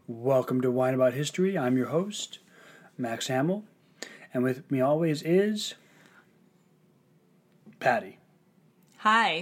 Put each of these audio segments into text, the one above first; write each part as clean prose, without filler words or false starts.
Welcome to Wine About History. I'm your host, Max Hamill, and with me always is Patty. Hi.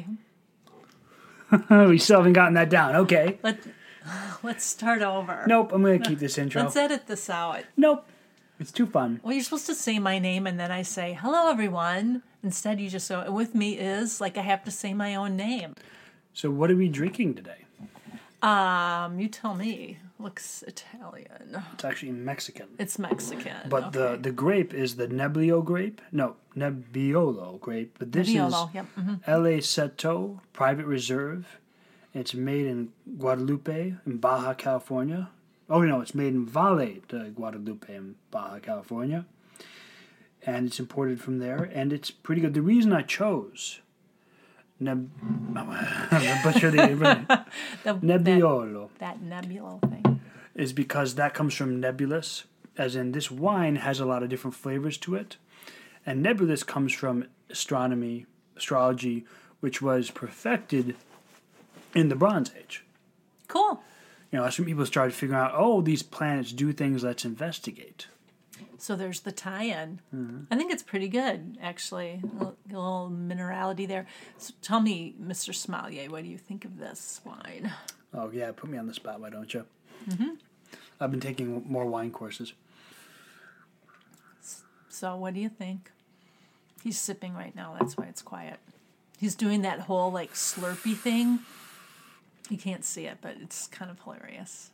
We still haven't gotten that down. Okay. Let's start over. Nope, I'm going to keep this intro. Let's edit this out. Nope, it's too fun. Well, you're supposed to say my name and then I say, hello, everyone. Instead, you just go, with me is, like I have to say my own name. So what are we drinking today? You tell me. Looks Italian. It's actually Mexican. It's Mexican. But okay. the grape is the Nebbiolo grape. No, Nebbiolo grape. But this Nebbiolo, is yep. Mm-hmm. L.A. Seto Private Reserve. It's made in Guadalupe in Baja California. Oh, no, it's made in Valle de Guadalupe in Baja California. And it's imported from there. And it's pretty good. The reason I chose I'm gonna butcher the Nebbiolo. That Nebbiolo thing. Is because that comes from nebulous, as in this wine has a lot of different flavors to it. And nebulous comes from astrology, which was perfected in the Bronze Age. Cool. You know, that's when people started figuring out, oh, these planets do things, let's investigate. So there's the tie-in. Mm-hmm. I think it's pretty good, actually. A little minerality there. So tell me, Mr. Sommelier, what do you think of this wine? Oh, yeah, put me on the spot, why don't you? Mm-hmm. I've been taking more wine courses. So what do you think? He's sipping right now, that's why it's quiet. He's doing that whole, like, slurpy thing. You can't see it, but it's kind of hilarious.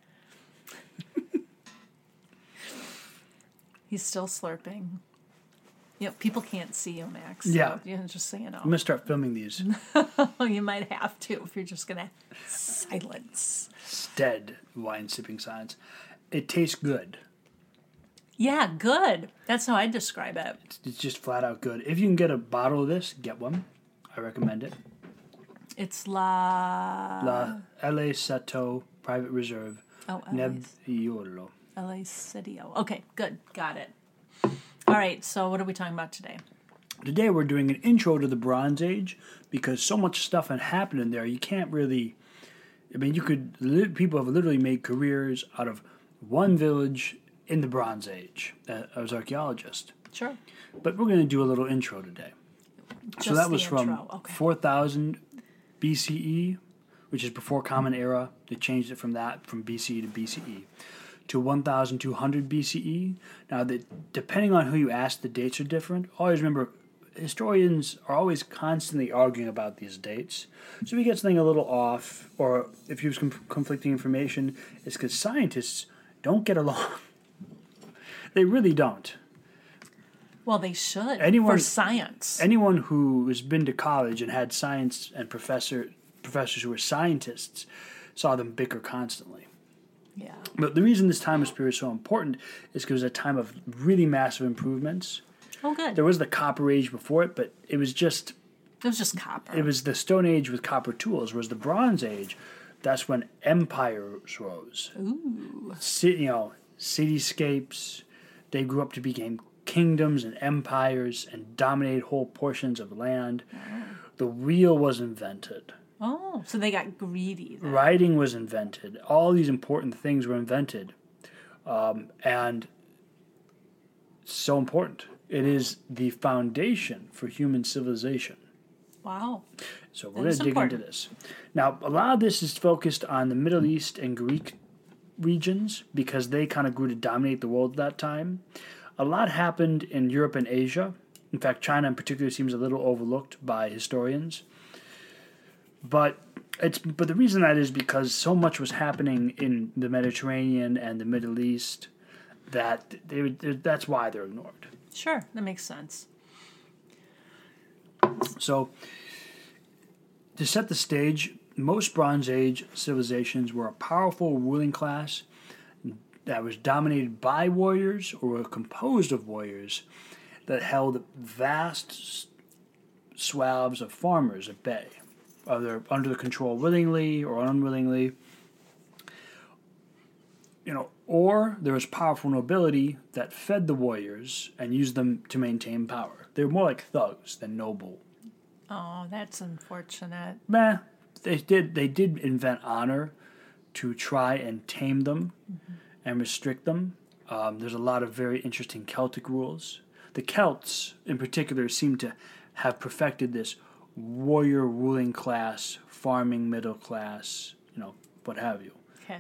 He's still slurping. You know, people can't see you, Max. So, Yeah. Just so you know. I'm going to start filming these. You might have to if you're just going to silence. Stead wine sipping signs. It tastes good. Yeah, good. That's how I describe it. It's just flat out good. If you can get a bottle of this, get one. I recommend it. It's La L.A. Seto Private Reserve. Oh, Nebbiolo. L.A. Cidio. Okay, good. Got it. All right, so what are we talking about today? Today we're doing an intro to the Bronze Age because so much stuff had happened in there. You can't really... I mean, people have literally made careers out of one village in the Bronze Age as archaeologists. Sure. But we're going to do a little intro today. So that was from 4000 BCE, which is before Common Era. They changed it from BCE to BCE, to 1200 BCE. Now, depending on who you ask, the dates are different. Always remember, historians are always constantly arguing about these dates. So if you get something a little off, or if you use conflicting information, it's because scientists don't get along. They really don't. Well, they should for science. Anyone who has been to college and had science and professors who were scientists saw them bicker constantly. Yeah. But the reason this time period is so important is because it was a time of really massive improvements. Oh, good. There was the Copper Age before it, but it was just copper. It was the Stone Age with copper tools, whereas the Bronze Age, that's when empires rose. Ooh. Cityscapes, they grew up to become kingdoms and empires and dominated whole portions of land. Oh. The wheel was invented. Oh, so they got greedy then. Writing was invented. All these important things were invented. And so important. It is the foundation for human civilization. Wow. So we're going to dig into this. Now, a lot of this is focused on the Middle East and Greek regions because they kind of grew to dominate the world at that time. A lot happened in Europe and Asia. In fact, China in particular seems a little overlooked by historians. But the reason that is because so much was happening in the Mediterranean and the Middle East that that's why they're ignored. Sure, that makes sense. So, to set the stage, most Bronze Age civilizations were a powerful ruling class that was dominated by warriors or were composed of warriors that held vast swaths of farmers at bay, either under the control willingly or unwillingly. Or there was powerful nobility that fed the warriors and used them to maintain power. They were more like thugs than noble. Oh, that's unfortunate. They did invent honor, to try and tame them and restrict them. There's a lot of very interesting Celtic rules. The Celts, in particular, seem to have perfected this warrior ruling class, farming middle class, what have you. Okay.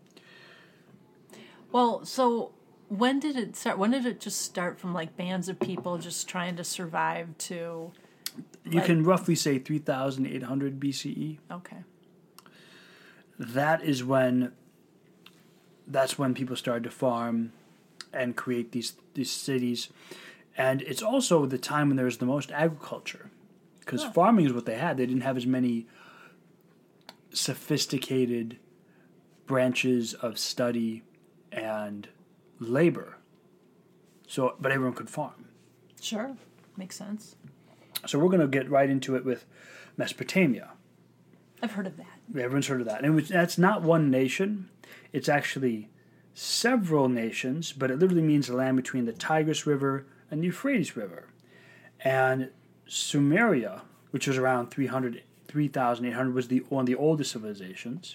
Well, so when did it start? When did it just start from like bands of people just trying to survive to... You can roughly say 3,800 BCE. Okay. That's when people started to farm and create these cities. And it's also the time when there was the most agriculture. Because farming is what they had. They didn't have as many sophisticated branches of study and labor. But everyone could farm. Sure. Makes sense. So we're going to get right into it with Mesopotamia. I've heard of that. Everyone's heard of that. And that's not one nation. It's actually several nations, but it literally means the land between the Tigris River and the Euphrates River. And Sumeria, which was around 3,800, was one of the oldest civilizations.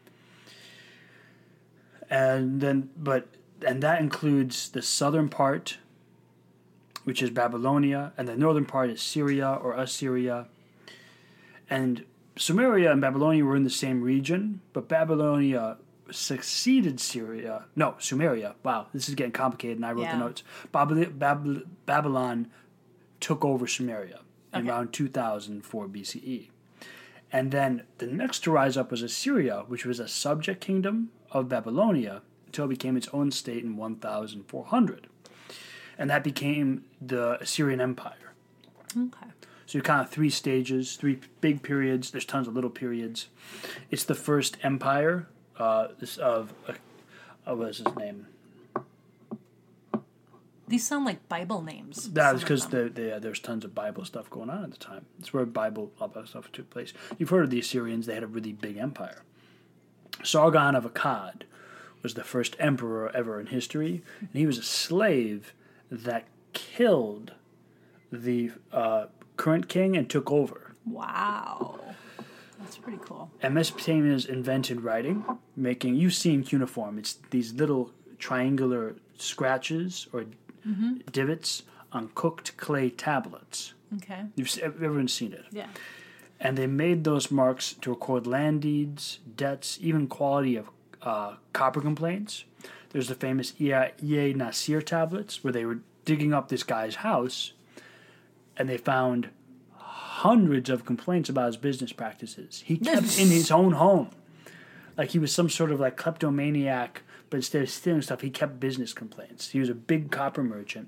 And that includes the southern part, which is Babylonia, and the northern part is Syria or Assyria. And Sumeria and Babylonia were in the same region, but Babylonia succeeded Sumeria. Wow, this is getting complicated, and I wrote the notes. Babylon took over Sumeria in around 2004 BCE. And then the next to rise up was Assyria, which was a subject kingdom of Babylonia until it became its own state in 1400. And that became the Assyrian Empire. Okay. So you kind of three stages, three big periods. There's tons of little periods. It's the first empire what was his name? These sound like Bible names. That was because there's tons of Bible stuff going on at the time. It's where Bible stuff took place. You've heard of the Assyrians. They had a really big empire. Sargon of Akkad was the first emperor ever in history, and he was a slave that killed the current king and took over. Wow. That's pretty cool. And Mesopotamia's invented writing, you've seen cuneiform. It's these little triangular scratches or divots on cooked clay tablets. Okay. Everyone's seen it. Yeah. And they made those marks to record land deeds, debts, even quality of copper complaints. There's the famous Iye Nasir tablets where they were digging up this guy's house and they found hundreds of complaints about his business practices. He kept in his own home. Like he was some sort of like kleptomaniac, but instead of stealing stuff, he kept business complaints. He was a big copper merchant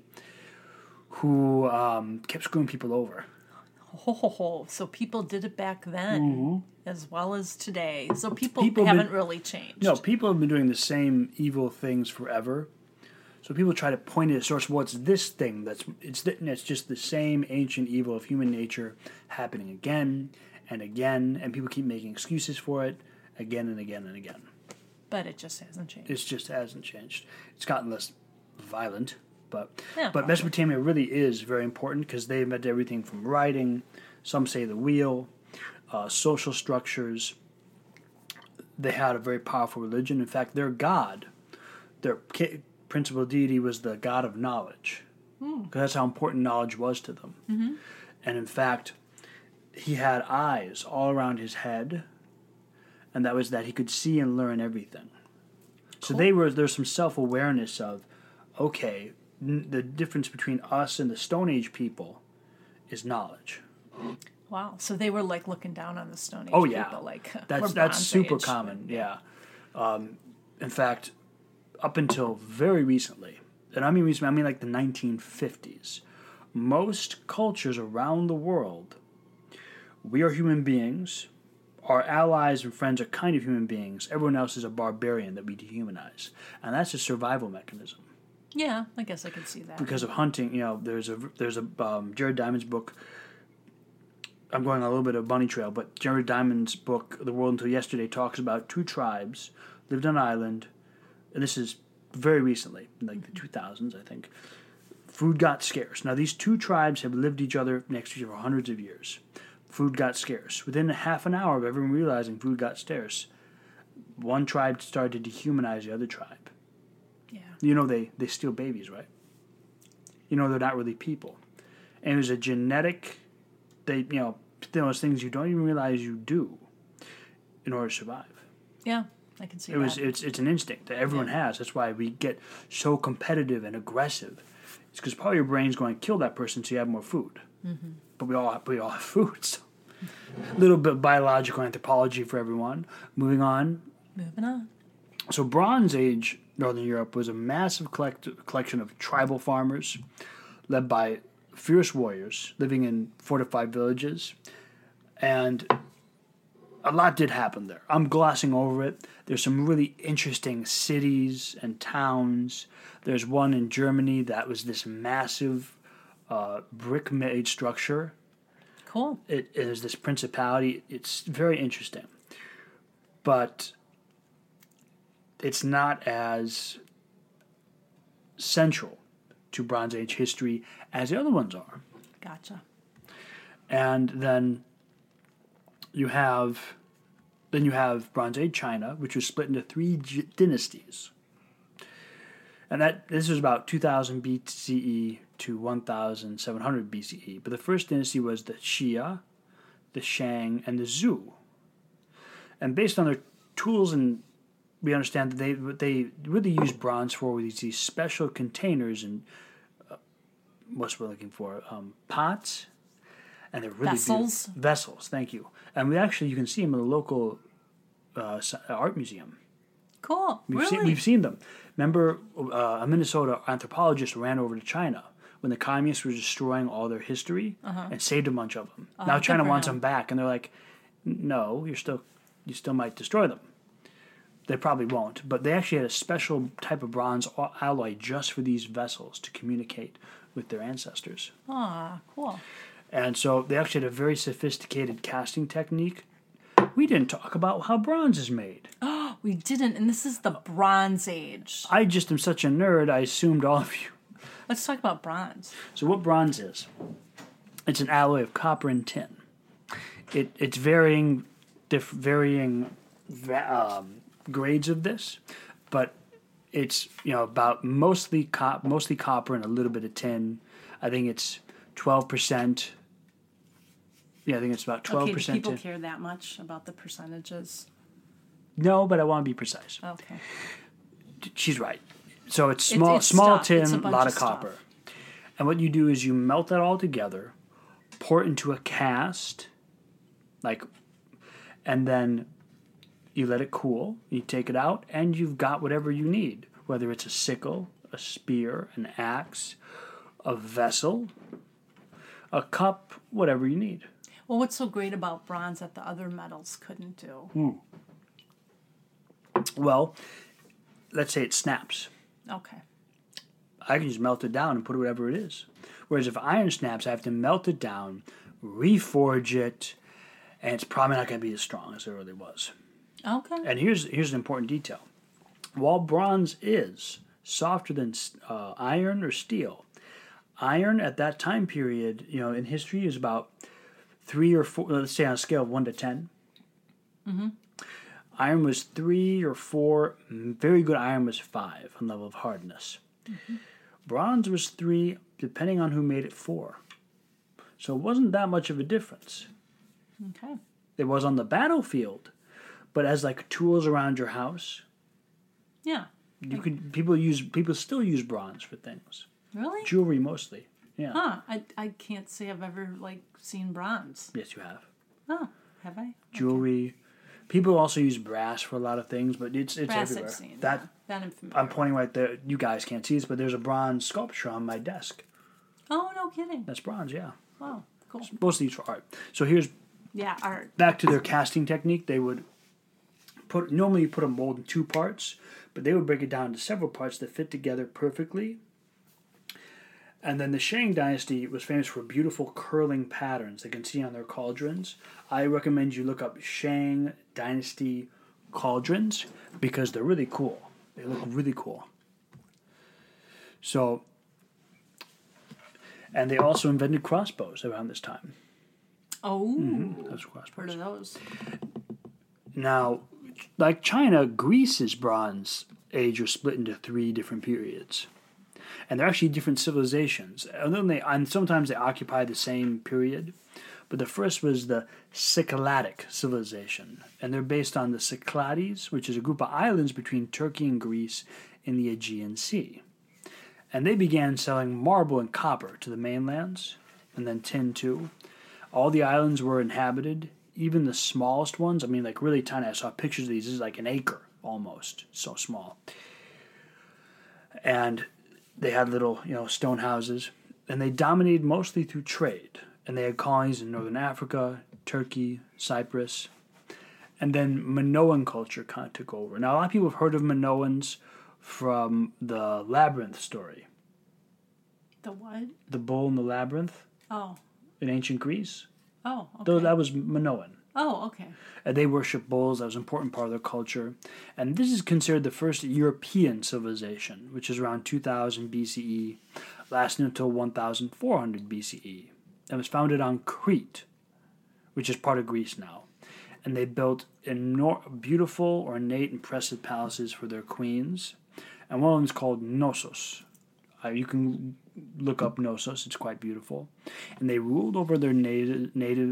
who kept screwing people over. Oh, so people did it back then as well as today. So people haven't really changed. No, people have been doing the same evil things forever. So people try to point at a source. Well, it's this thing it's just the same ancient evil of human nature happening again and again, and people keep making excuses for it again and again and again. But it just hasn't changed. It just hasn't changed. It's gotten less violent, but probably. Mesopotamia really is very important because they invented everything from writing, some say the wheel, social structures. They had a very powerful religion. In fact, their god, their principal deity was the god of knowledge, because that's how important knowledge was to them. Mm-hmm. And in fact, he had eyes all around his head, and that was that he could see and learn everything. Cool. So there's some self-awareness of, okay, the difference between us and the Stone Age people is knowledge. Wow, so they were like looking down on the Stone Age people, like that's super common. Yeah, in fact, up until very recently, and I mean recently, I mean like the 1950s, most cultures around the world, we are human beings. Our allies and friends are kind of human beings. Everyone else is a barbarian that we dehumanize, and that's a survival mechanism. Yeah, I guess I could see that. Because of hunting, there's a Jared Diamond's book. I'm going on a little bit of a bunny trail, but Jared Diamond's book, The World Until Yesterday, talks about two tribes lived on an island, and this is very recently, in like the 2000s, I think. Food got scarce. Now, these two tribes have lived each other next to each other for hundreds of years. Food got scarce. Within half an hour of everyone realizing food got scarce, one tribe started to dehumanize the other tribe. Yeah. You know, they steal babies, right? You know, they're not really people. And it was a genetic, those things you don't even realize you do in order to survive. Yeah, I can see that. It's an instinct that everyone has. That's why we get so competitive and aggressive. It's because part of your brain's going to kill that person so you have more food. Mm-hmm. But we all have food. So. A little bit of biological anthropology for everyone. Moving on. So Bronze Age Northern Europe was a massive collection of tribal farmers led by fierce warriors living in fortified villages. And a lot did happen there. I'm glossing over it. There's some really interesting cities and towns. There's one in Germany that was this massive brick-made structure. Cool. It is this principality. It's very interesting. But it's not as central to Bronze Age history as the other ones are. Gotcha. And then you have Bronze Age China, which was split into 3 dynasties. And this was about 2000 BCE to 1700 BCE. But the first dynasty was the Xia, the Shang, and the Zhou. And based on their tools, and we understand that what they really use bronze for were these special containers and what's we're looking for, pots, and they're really vessels. Vessels, thank you. And you can see them in the local art museum. Cool. We've seen them. Remember, a Minnesota anthropologist ran over to China when the communists were destroying all their history and saved a bunch of them. Now China wants them back, and they're like, "No, you still might destroy them." They probably won't, but they actually had a special type of bronze alloy just for these vessels to communicate with their ancestors. Ah, cool. And so they actually had a very sophisticated casting technique. We didn't talk about how bronze is made. Oh, we didn't, and this is the Bronze Age. I just am such a nerd, I assumed all of you. Let's talk about bronze. So what bronze is? It's an alloy of copper and tin. It's varying grades of this, but it's about mostly copper and a little bit of tin. I think it's 12%. Yeah, I think it's about 12%. Okay, do people care that much about the percentages? No, but I want to be precise. Okay. She's right. So it's small tin, a lot of copper. Stuff. And what you do is you melt that all together, pour it into a cast, and then you let it cool. You take it out, and you've got whatever you need, whether it's a sickle, a spear, an axe, a vessel, a cup, whatever you need. Well, what's so great about bronze that the other metals couldn't do? Well, let's say it snaps. Okay. I can just melt it down and put whatever it is. Whereas if iron snaps, I have to melt it down, reforge it, and it's probably not going to be as strong as it really was. Okay. And here's an important detail. While bronze is softer than iron or steel, iron at that time period, in history is about 3 or 4, let's say on a scale of 1 to 10. Mm-hmm. Iron was 3 or 4. Very good iron was 5 on level of hardness. Mm-hmm. Bronze was 3, depending on who made it, 4. So it wasn't that much of a difference. Okay. It was on the battlefield, but as tools around your house. Yeah. People still use bronze for things. Really? Jewelry mostly. Yeah. Huh. I can't say I've ever seen bronze. Yes, you have. Oh, have I? Jewelry. Okay. People also use brass for a lot of things, but it's brass everywhere. I've seen. That I'm familiar. I'm pointing right there. You guys can't see this, but there's a bronze sculpture on my desk. Oh, no kidding. That's bronze, yeah. Wow, cool. It's mostly used for art. So here's art. Back to their casting technique. They would normally put a mold in 2 parts, but they would break it down into several parts that fit together perfectly. And then the Shang dynasty was famous for beautiful curling patterns they can see on their cauldrons. I recommend you look up Shang dynasty cauldrons because they're really cool. They look really cool. So, and they also invented crossbows around this time. Oh, Those crossbows. heard of those. Now, like China, Greece's Bronze Age was split into 3 different periods. And they're actually different civilizations. And sometimes they occupy the same period. But the first was the Cycladic civilization. And they're based on the Cyclades, which is a group of islands between Turkey and Greece in the Aegean Sea. And they began selling marble and copper to the mainlands, and then tin too. All the islands were inhabited, even the smallest ones. I mean, like really tiny. I saw pictures of these. This is like an acre almost, so small. And they had little, stone houses, and they dominated mostly through trade. And they had colonies in northern Africa, Turkey, Cyprus. And then Minoan culture kind of took over. Now, a lot of people have heard of Minoans from the Labyrinth story. The what? The Bull in the Labyrinth. Oh. In ancient Greece. Oh, okay. That was Minoan. Oh, okay. And they worship bulls. That was an important part of their culture. And this is considered the first European civilization, which is around 2000 BCE, lasting until 1400 BCE. And was founded on Crete, which is part of Greece now. And they built beautiful, ornate, impressive palaces for their queens. And one of them is called Knossos. You can look up Knossos; it's quite beautiful. And they ruled over their neighbors,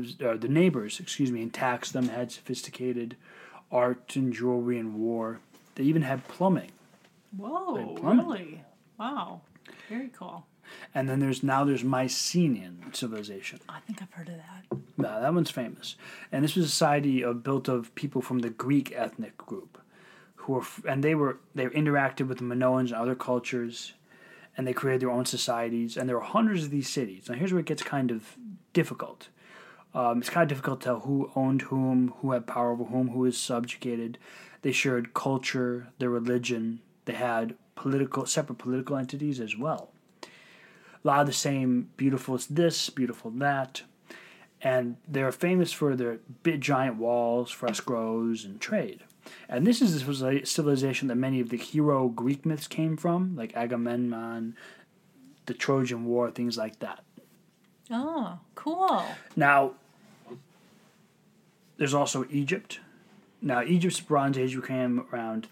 and taxed them. Had sophisticated art and jewelry and war. They even had plumbing. Whoa! Really? Wow! Very cool. And then there's Mycenaean civilization. I think I've heard of that. No, that one's famous. And this was a society built of people from the Greek ethnic group, they interacted with the Minoans and other cultures. And they created their own societies, and there were hundreds of these cities. Now, here's where it gets kind of difficult. It's kind of difficult to tell who owned whom, who had power over whom, who was subjugated. They shared culture, their religion. They had separate political entities as well. A lot of the same beautiful this, beautiful that. And they're famous for their big giant walls, frescoes, and trade. And this is a civilization that many of the hero Greek myths came from, like Agamemnon, the Trojan War, things like that. Oh, cool. Now, there's also Egypt. Now, Egypt's Bronze Age became around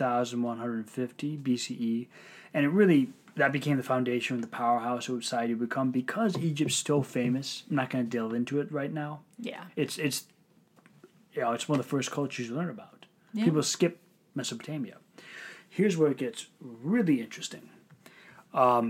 3150 BCE, and that became the foundation of the powerhouse of society would become because Egypt's still famous. I'm not going to delve into it right now. Yeah. It's one of the first cultures you learn about. Yeah. People skip Mesopotamia. Here's where it gets really interesting. To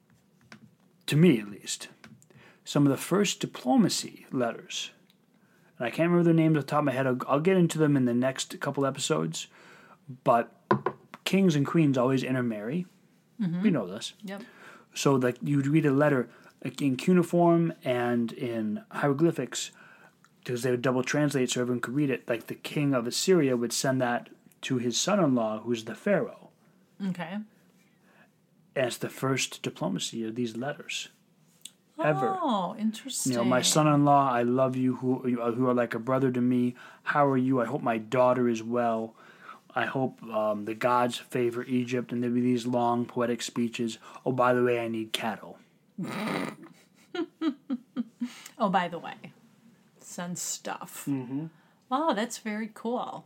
me, at least. Some of the first diplomacy letters, and I can't remember their names off the top of my head. I'll get into them in the next couple episodes. But kings and queens always intermarry. Mm-hmm. We know this. Yep. So you'd read a letter in cuneiform and in hieroglyphics, because they would double translate so everyone could read it. Like the king of Assyria would send that to his son-in-law, who's the pharaoh. Okay. And it's the first diplomacy of these letters ever. Oh, interesting. My son-in-law, I love you, who are like a brother to me. How are you? I hope my daughter is well. I hope the gods favor Egypt. And there'd be these long poetic speeches. Oh, by the way, I need cattle. Oh, by the way. And stuff. Mm-hmm. Wow, that's very cool.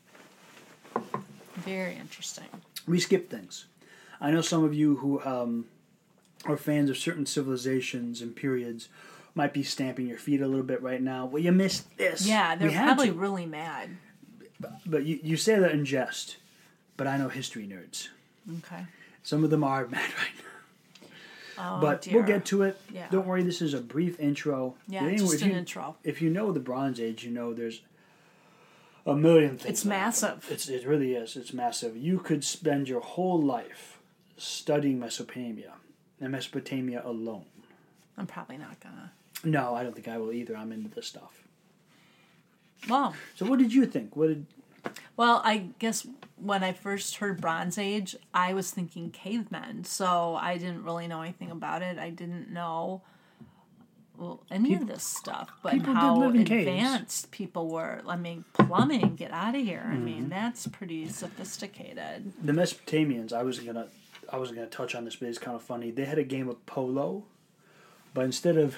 Very interesting. We skip things. I know some of you who are fans of certain civilizations and periods might be stamping your feet a little bit right now. Well, you missed this. Yeah, they're probably really mad. But you say that in jest, but I know history nerds. Okay. Some of them are mad right now. Oh, but dear. We'll get to it. Yeah. Don't worry, this is a brief intro. Yeah, just an intro. If you know the Bronze Age, there's a million things. It's massive. It really is. It's massive. You could spend your whole life studying Mesopotamia, and Mesopotamia alone. I'm probably not gonna. No, I don't think I will either. I'm into this stuff. Wow. So what did you think? Well, I guess when I first heard Bronze Age, I was thinking cavemen. So I didn't really know anything about it. I didn't know any of this stuff. But how advanced people were. I mean, plumbing, get out of here. Mm-hmm. I mean, that's pretty sophisticated. The Mesopotamians, I wasn't gonna touch on this, but it's kind of funny. They had a game of polo, but instead of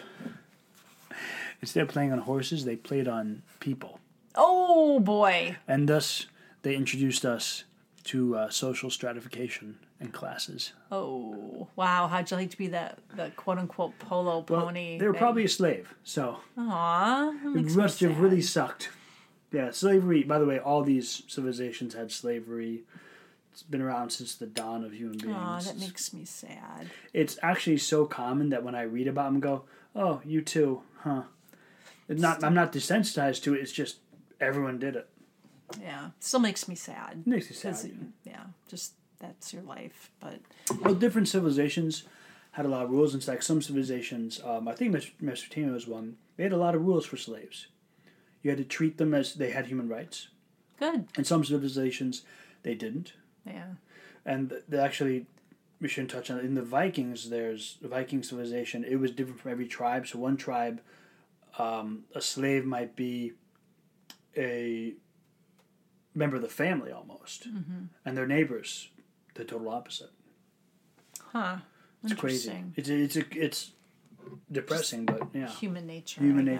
playing on horses, they played on people. Oh boy! And thus they introduced us to social stratification in classes. Oh, wow. How'd you like to be the quote-unquote polo pony? They were probably a slave, so... Aw, it must have really sucked. Yeah, slavery... By the way, all these civilizations had slavery. It's been around since the dawn of human beings. Aw, that makes me sad. It's actually so common that when I read about them, I go, oh, you too, huh? I'm not desensitized to it, it's just everyone did it. Yeah, still makes me sad. It makes you sad. Yeah, just that's your life. But well, different civilizations had a lot of rules. And like some civilizations, I think Mesopotamia was one. They had a lot of rules for slaves. You had to treat them as they had human rights. Good. And some civilizations, they didn't. Yeah. And they actually, we shouldn't touch on it. In the Vikings, there's the Viking civilization. It was different from every tribe. So one tribe, a slave might be a member of the family almost, and their neighbors the total opposite. Huh. It's crazy. It's depressing, but yeah. Human nature.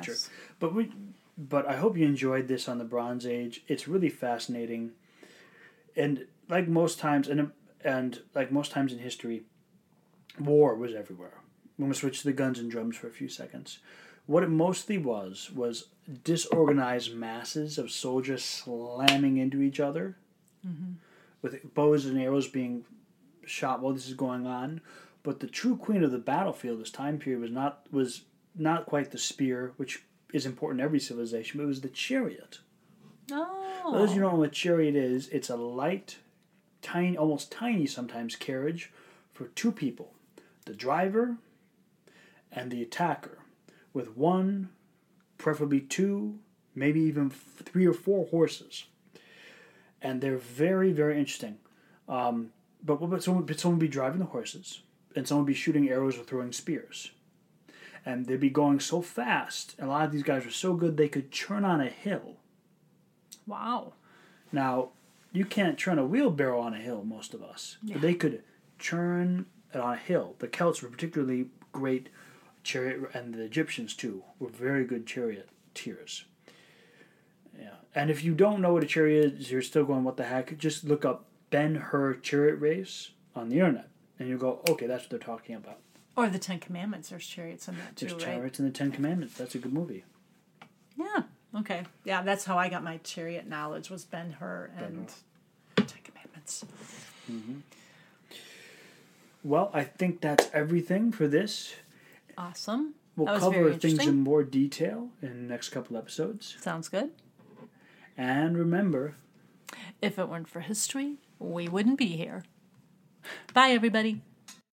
But I hope you enjoyed this on the Bronze Age. It's really fascinating, and like most times, and like most times in history, war was everywhere. I'm going to switch to the guns and drums for a few seconds. What it mostly was disorganized masses of soldiers slamming into each other, with bows and arrows being shot while this is going on. But the true queen of the battlefield this time period was not quite the spear, which is important in every civilization, but it was the chariot. Oh. For those of you who don't know what a chariot is, it's a light, tiny, almost tiny sometimes, carriage for two people, the driver and the attacker, with one, preferably two, maybe even 3 or 4 horses. And they're very, very interesting. But someone would be driving the horses, and someone would be shooting arrows or throwing spears. And they'd be going so fast, and a lot of these guys were so good they could churn on a hill. Wow. Now, you can't churn a wheelbarrow on a hill, most of us. Yeah. But they could churn it on a hill. The Celts were particularly great chariot, and the Egyptians too were very good charioteers. Yeah, and if you don't know what a chariot is, you're still going, what the heck? Just look up Ben-Hur chariot race on the internet, and you go, okay, that's what they're talking about. Or the Ten Commandments. There's chariots in that too, There's right? There's chariots in the Ten Commandments. That's a good movie. Yeah. Okay. Yeah, that's how I got my chariot knowledge, was Ben-Hur and Ten Commandments. Mm-hmm. Well, I think that's everything for this. Awesome. We'll cover things in more detail in the next couple episodes. Sounds good. And remember, if it weren't for history, we wouldn't be here. Bye, everybody.